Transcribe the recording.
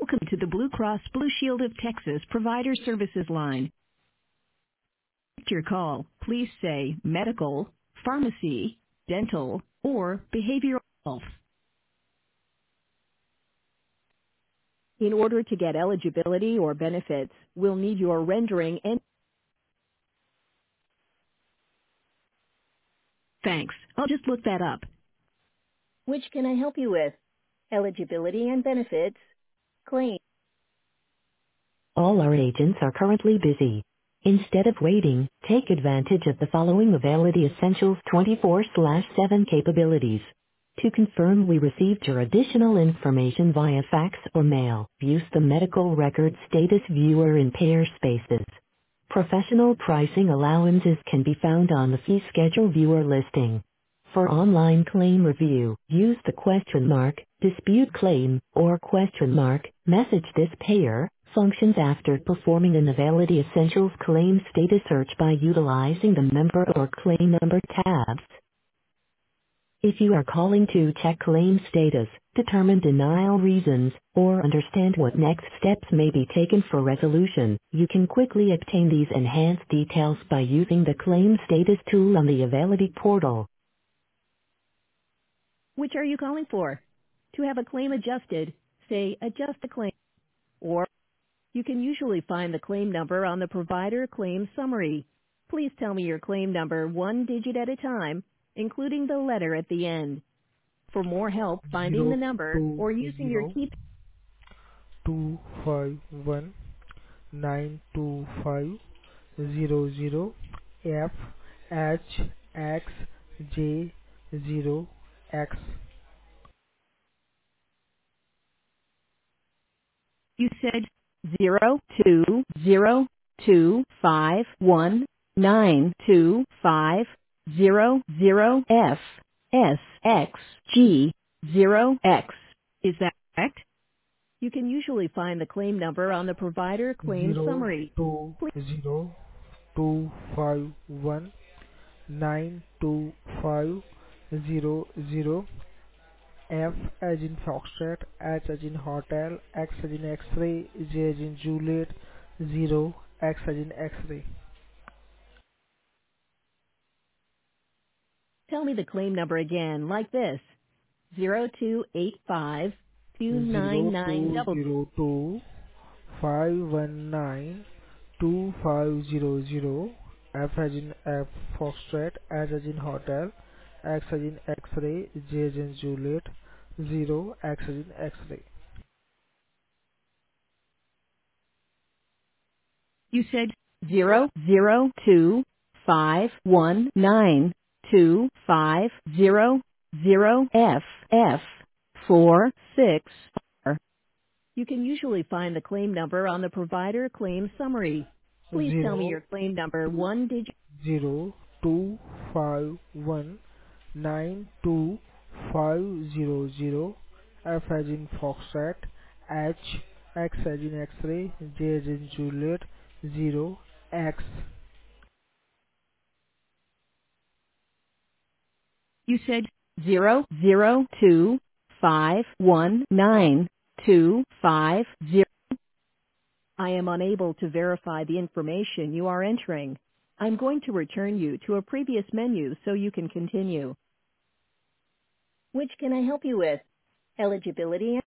Welcome to the Blue Cross Blue Shield of Texas Provider Services line. To your call, please say medical, pharmacy, dental, or behavioral health. In order to get eligibility or benefits, we'll need your rendering and thanks. I'll just look that up. Which can I help you with? Eligibility and benefits, claim. All our agents are currently busy. Instead of waiting, take advantage of the following Availity Essentials 24/7 capabilities. To confirm we received your additional information via fax or mail, use the Medical Record Status Viewer in pair spaces. Professional pricing allowances can be found on the Fee Schedule Viewer listing. For online claim review, use the dispute claim, or message this payer functions after performing an Availity Essentials claim status search by utilizing the member or claim number tabs. If you are calling to check claim status, determine denial reasons, or understand what next steps may be taken for resolution, you can quickly obtain these enhanced details by using the Claim Status tool on the Availity portal. Which are you calling for? To have a claim adjusted, say adjust a claim, or you can usually find the claim number on the provider claim summary. Please tell me your claim number one digit at a time, including the letter at the end. For more help finding the zero number two or using your zero key, 251 925 00 F H X J 0 X. you said 0202519250 FSXG0X. Is that correct? You can usually find the claim number on the provider claim Zero summary. two Please zero 251 925 00 F as in Foxtrot, H as in Hotel, X as in X-ray, J as in Juliet, 0, X as in X-ray. tell me the claim number again, like this: 0285 299. 0202 519 2500 F as in F Foxtrot, H as in Hotel, X as in X-ray, J as in Juliet, 0, X as in X-ray. You said 002519250FF46. You can usually find the claim number on the provider claim summary. Please tell me your 0 claim number one digit. 0251 92500 F as in Foxtrot, H, X as in X-ray, J as in Juliet, 0, X. You said 002519250. I am unable to verify the information you are entering. I'm going to return you to a previous menu so you can continue. Which can I help you with? Eligibility